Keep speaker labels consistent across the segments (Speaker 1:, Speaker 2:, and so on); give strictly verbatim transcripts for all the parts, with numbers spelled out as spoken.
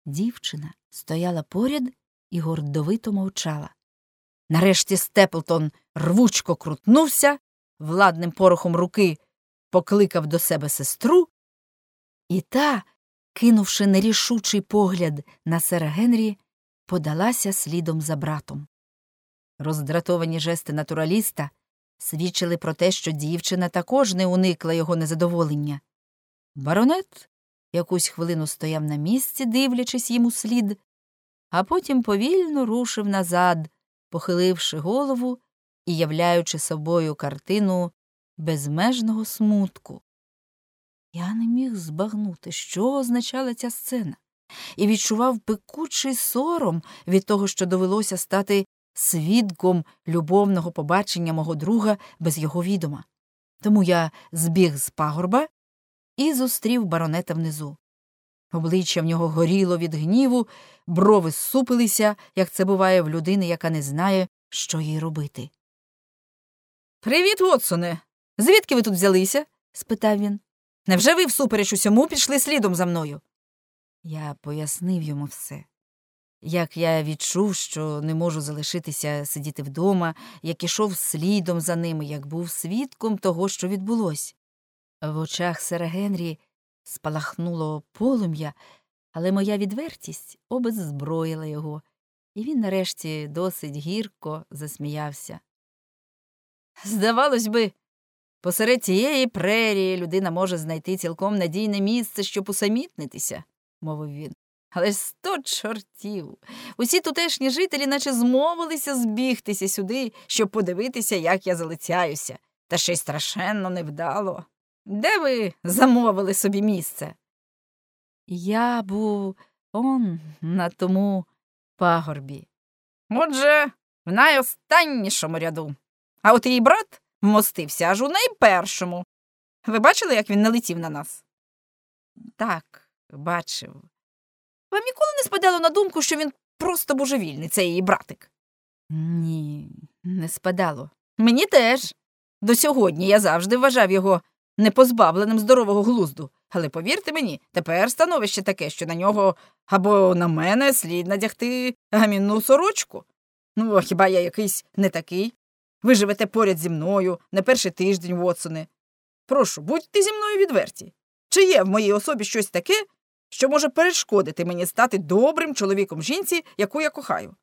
Speaker 1: Дівчина стояла поряд і гордовито мовчала. Нарешті Степлтон рвучко крутнувся, владним порохом руки покликав до себе сестру, і та, кинувши нерішучий погляд на сера Генрі, подалася слідом за братом. Роздратовані жести натураліста свідчили про те, що дівчина також не уникла його незадоволення. Баронет якусь хвилину стояв на місці, дивлячись йому слід, а потім повільно рушив назад, похиливши голову і являючи собою картину безмежного смутку. Я не міг збагнути, що означала ця сцена, і відчував пекучий сором від того, що довелося стати свідком любовного побачення мого друга без його відома. Тому я збіг з пагорба і зустрів баронета внизу. Обличчя в нього горіло від гніву, брови зсупилися, як це буває в людини, яка не знає, що їй робити. «Привіт, Вотсоне! Звідки ви тут взялися?» – спитав він. «Невже ви всупереч усьому пішли слідом за мною?» Я пояснив йому все. Як я відчув, що не можу залишитися сидіти вдома, як ішов слідом за ними, як був свідком того, що відбулось. В очах сера Генрі спалахнуло полум'я, але моя відвертість обеззброїла його, і він нарешті досить гірко засміявся. «Здавалось би, посеред цієї прерії людина може знайти цілком надійне місце, щоб усамітнитися», – мовив він. «Але сто чортів! Усі тутешні жителі наче змовилися збігтися сюди, щоб подивитися, як я залицяюся. Та ще й страшенно невдало. Де ви замовили собі місце?» «Я був он на тому пагорбі». «Отже, в найостаннішому ряду. А от її брат вмостився аж у найпершому. Ви бачили, як він налетів на нас?» «Так, бачив. Вам ніколи не спадало на думку, що він просто божевільний, цей її братик?» «Ні, не спадало. Мені теж. До сьогодні я завжди вважав його непозбавленим здорового глузду. Але повірте мені, тепер становище таке, що на нього або на мене слід надягти гамінну сорочку. Ну, хіба я якийсь не такий? Ви живете поряд зі мною, не перший тиждень, Вотсоне. Прошу, будьте зі мною відверті. Чи є в моїй особі щось таке, що може перешкодити мені стати добрим чоловіком жінці, яку я кохаю?»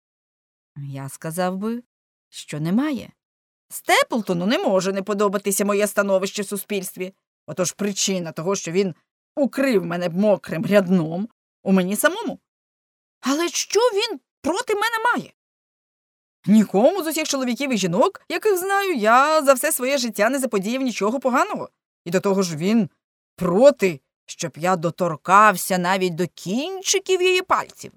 Speaker 1: Я сказав би, що немає. Степлтону не може не подобатися моє становище в суспільстві. Отож причина того, що він укрив мене мокрим рядном, у мені самому. Але що він проти мене має? Нікому з усіх чоловіків і жінок, яких знаю, я за все своє життя не заподіяв нічого поганого. І до того ж він проти, щоб я доторкався навіть до кінчиків її пальців.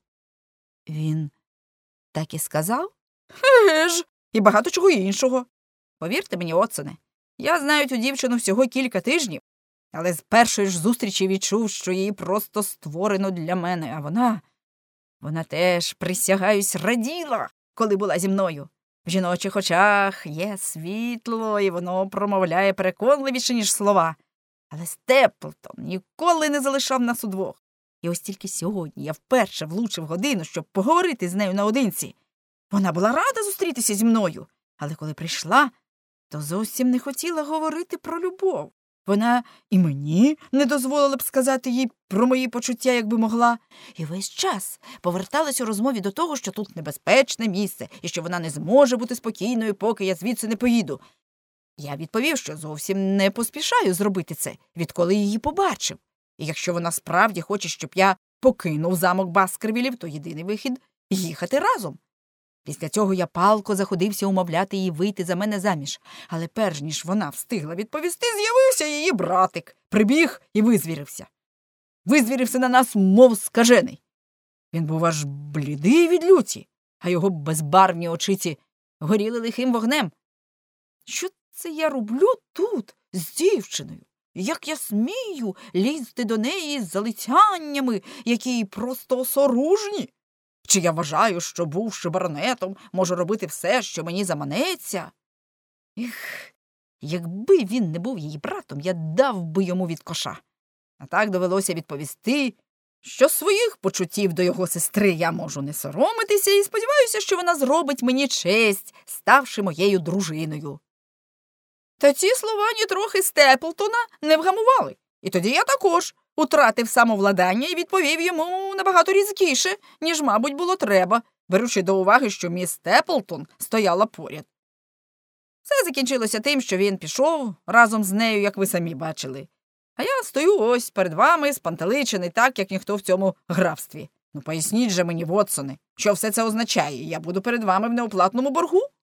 Speaker 1: Він так і сказав? Еге ж, і багато чого іншого. Повірте мені, Вотсоне, я знаю цю дівчину всього кілька тижнів, але з першої ж зустрічі відчув, що її просто створено для мене, а вона, вона теж, присягаюсь, раділа, коли була зі мною. В жіночих очах є світло, і воно промовляє переконливіше, ніж слова. Але Степлтон ніколи не залишав нас удвох. І ось тільки сьогодні я вперше влучив годину, щоб поговорити з нею наодинці. Вона була рада зустрітися зі мною, але коли прийшла, то зовсім не хотіла говорити про любов. Вона і мені не дозволила б сказати їй про мої почуття, якби могла. І весь час поверталась у розмові до того, що тут небезпечне місце, і що вона не зможе бути спокійною, поки я звідси не поїду. Я відповів, що зовсім не поспішаю зробити це, відколи її побачив. І якщо вона справді хоче, щоб я покинув замок Баскервілів, то єдиний вихід – їхати разом. Після цього я палко заходився умовляти її вийти за мене заміж. Але перш ніж вона встигла відповісти, з'явився її братик. Прибіг і визвірився. Визвірився на нас, мов скажений. Він був аж блідий від люті, а його безбарвні очиці горіли лихим вогнем. Що це я роблю тут з дівчиною? Як я смію лізти до неї з залицяннями, які їй просто осоружні? Чи я вважаю, що, бувши баронетом, можу робити все, що мені заманеться? Ех, якби він не був її братом, я дав би йому від коша. А так довелося відповісти, що своїх почуттів до його сестри я можу не соромитися і сподіваюся, що вона зробить мені честь, ставши моєю дружиною. Та ці слова нітрохи Степлтона не вгамували. І тоді я також утратив самовладання і відповів йому набагато різкіше, ніж, мабуть, було треба, беручи до уваги, що міс Степлтон стояла поряд. Все закінчилося тим, що він пішов разом з нею, як ви самі бачили. А я стою ось перед вами, спантеличений так, як ніхто в цьому графстві. Ну, поясніть же мені, Вотсоне, що все це означає? Я буду перед вами в неоплатному боргу?